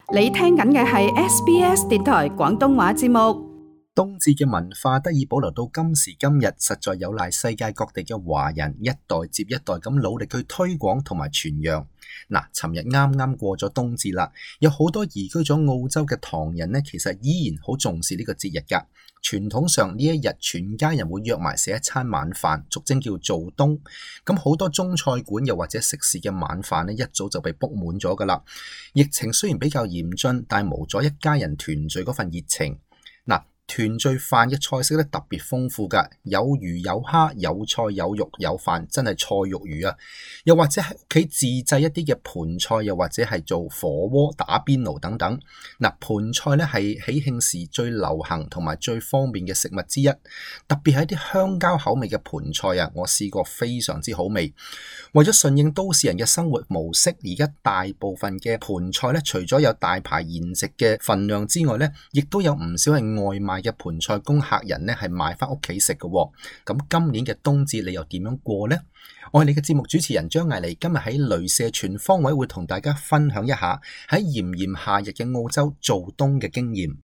你聽緊嘅係 SBS 電台廣東話節目。 冬至嘅文化得以保留到今時今日，實在有賴世界各地嘅華人一代接一代咁努力去推廣同埋傳揚。尋日啱啱過咗冬至啦，有好多移居咗澳洲嘅唐人呢，其實依然好重視呢個節日噶。傳統上呢一日，全家人會約埋食一餐晚飯，俗稱叫做冬。咁好多中菜館又或者食肆嘅晚飯呢，一早就被 book 滿咗噶啦。疫情雖然比較嚴峻，但係無阻一家人團聚嗰份熱情。團聚飯嘅菜式咧特別豐富噶，有魚有蝦有菜有肉有飯，真係菜肉魚啊！又或者喺屋企自製一啲嘅盤菜，又或者係做火鍋、打邊爐等等。盤菜咧係喜慶時最流行同埋最方便嘅食物之一，特別係啲香蕉口味嘅盤菜啊，我試過非常之好味。為咗順應都市人嘅生活模式，而家大部分嘅盤菜咧，除咗有大排筵席嘅份量之外咧，亦都有唔少係外賣嘅盤菜供客人咧係買翻屋企食嘅。咁今年嘅冬至你又點樣過呢？我係你嘅節目主持人張毅利，今日喺鐳射全方位會同大家分享一下喺炎炎夏日嘅澳洲做冬嘅經驗。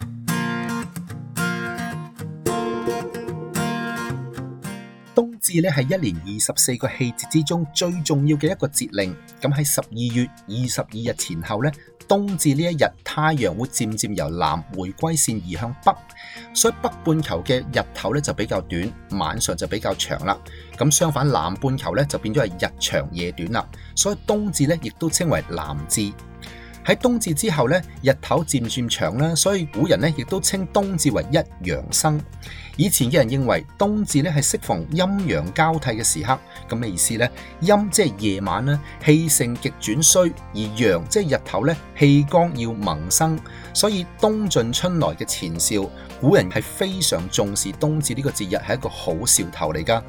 冬至咧係一年24個氣節之中最重要嘅一個節令。咁喺12月22日前後咧，冬至呢一日太陽會漸漸由南回歸線移向北，所以北半球嘅日頭咧就比較短，晚上就比較長啦。咁相反南半球咧就變咗係日長夜短啦，所以冬至咧亦都稱為南至。喺冬至之後咧，日頭漸漸長啦，所以古人咧亦都稱冬至為一陽生。以前嘅人認為冬至咧係適逢陰陽交替嘅時刻，咁嘅意思咧，陰即係夜晚啦，氣盛極轉衰；而陽即係日頭咧，氣剛要萌生。所以冬盡春來嘅前兆，古人係非常重視冬至呢個節日，係一個好兆頭嚟噶。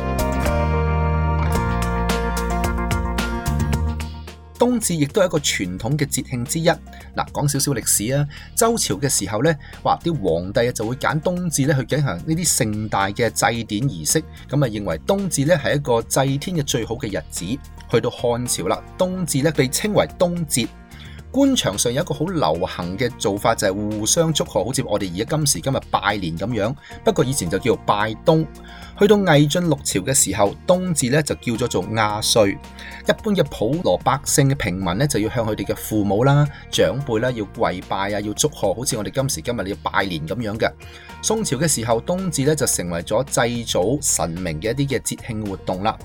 冬至亦都係一個傳統嘅節慶之一。講少少歷史啊，周朝嘅時候呢，啲皇帝就會揀冬至咧去舉行呢啲盛大嘅祭典儀式，咁認為冬至咧係一個祭天嘅最好嘅日子。去到漢朝啦，冬至咧被稱為冬節。官場上有一個好流行嘅做法就係互相祝賀，好似我哋而家今時今日拜年咁樣，不過以前就叫拜冬。去到魏晉六朝嘅時候，冬至咧就叫咗做亞歲。一般嘅普羅百姓嘅平民咧就要向佢哋嘅父母啦、長輩啦要跪拜啊，要祝賀，好似我哋今時今日要拜年咁樣嘅。宋朝嘅時候，冬至咧就成為咗祭祖神明嘅一啲嘅節慶活動啦。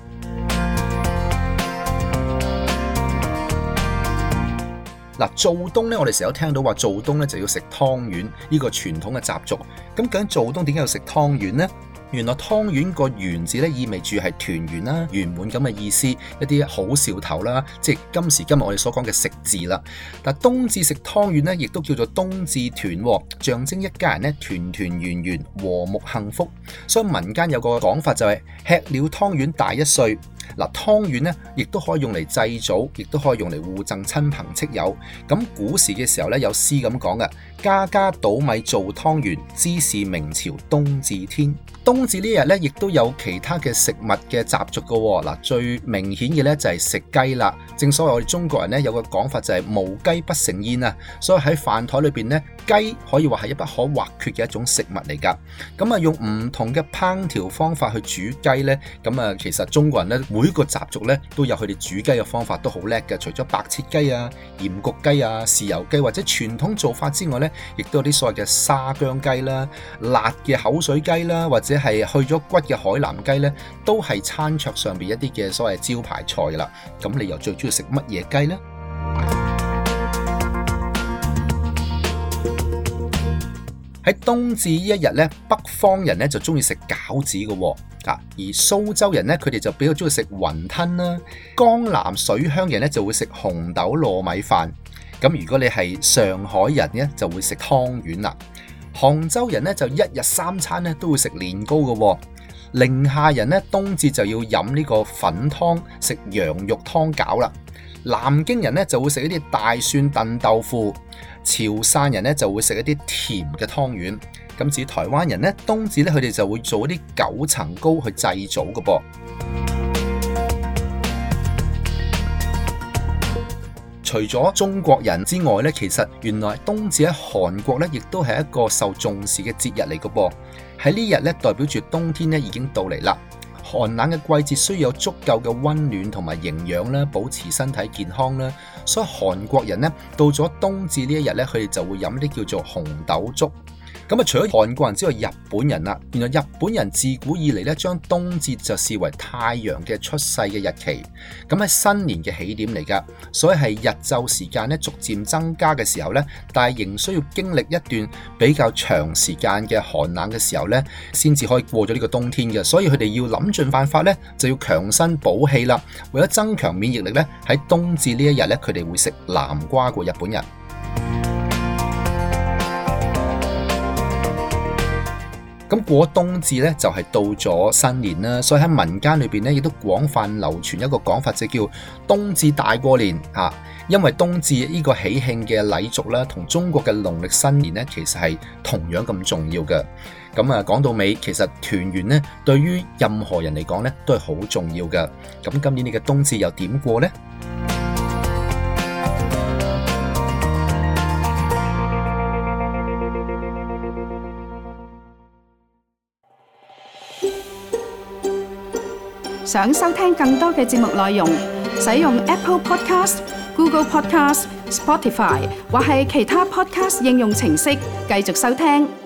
做冬咧，我哋成日都聽到話做冬咧就要食湯圓，呢個傳統嘅習俗。咁究竟做冬點解要食湯圓呢？原來湯圓個圓字咧意味住係團圓啦、圓滿咁嘅意思，一啲好兆頭啦，即係今時今日我哋所講嘅食字啦。但冬至食湯圓咧，亦都叫做冬至團，象徵一家人咧團團圓圓、和睦幸福。所以民間有個講法就係吃了湯圓大一歲。湯圓咧亦都可以用嚟祭祖，亦都可以用嚟互贈親朋戚友。咁古時嘅時候咧有詩咁講嘅：家家倒米做湯圓，知是明朝冬至天。冬至呢日咧，亦都有其他嘅食物嘅習俗噶。最明顯嘅咧就係食雞啦。正所謂我哋中國人咧有個講法就係無雞不成宴啊。所以喺飯台裏邊咧，雞可以話係一不可或缺嘅一種食物嚟噶。咁用唔同嘅烹調方法去煮雞咧，咁其實中國人咧每個習俗咧都有佢哋煮雞嘅方法都好叻嘅。除咗白切雞啊、鹽焗雞啊、豉油雞或者傳統做法之外咧，亦都有啲所謂嘅沙薑雞啦、辣嘅口水雞啦，或者係去咗骨嘅海南雞咧，都係餐桌上邊一啲嘅所謂招牌菜啦。咁你又最中意食乜嘢雞呢？喺冬至呢一日咧，北方人咧就中意食餃子嘅，而蘇州人咧佢哋就比較中意食雲吞啦。江南水鄉人咧就會食紅豆糯米飯。咁如果你係上海人咧，就會食湯圓啦。杭州人咧就一日三餐咧都會食年糕嘅。寧夏人咧冬至就要飲呢個粉湯，食羊肉湯餃啦。南京人咧就會食一啲大蒜燉豆腐，潮汕人咧就會食一啲甜嘅湯圓。咁至於台灣人咧，冬至咧佢哋就會做一啲9層糕去祭祖嘅噃。 除咗中國人之外呢，其實原來冬至喺韓國呢亦都係一個受重視嘅節日嚟嘅噃。喺呢日呢，代表住冬天呢已經到嚟啦。寒冷嘅季節需要有足夠嘅溫暖同埋營養啦，保持身體健康啦。所以韓國人呢，到咗冬至呢一日呢，佢哋就會飲啲叫做紅豆粥。咁除咗韓國人之外，日本人啦，原來日本人自古以嚟咧，將冬至就視為太陽嘅出世嘅日期，咁係新年嘅起點嚟噶，所以係日晝時間咧逐漸增加嘅時候咧，但係仍需要經歷一段比較長時間嘅寒冷嘅時候咧，先至可以過咗呢個冬天嘅，所以佢哋要諗盡辦法咧，就要強身補氣啦，為咗增強免疫力咧，喺冬至呢一日咧，佢哋會食南瓜過日本人。咁過冬至咧就係到咗新年啦，所以喺民間裏邊咧亦都廣泛流傳一個講法，就叫冬至大過年啊！因為冬至呢個喜慶嘅禮俗啦，同中國嘅農曆新年咧，其實係同樣咁重要嘅。咁啊，講到尾，其實團圓咧對於任何人嚟講咧都係好重要嘅。咁今年你嘅冬至又點過呢？ 想收聽更多嘅節目內容，使用 Apple Podcast、Google Podcast、Spotify 或係其他 Podcast 應用程式繼續收聽。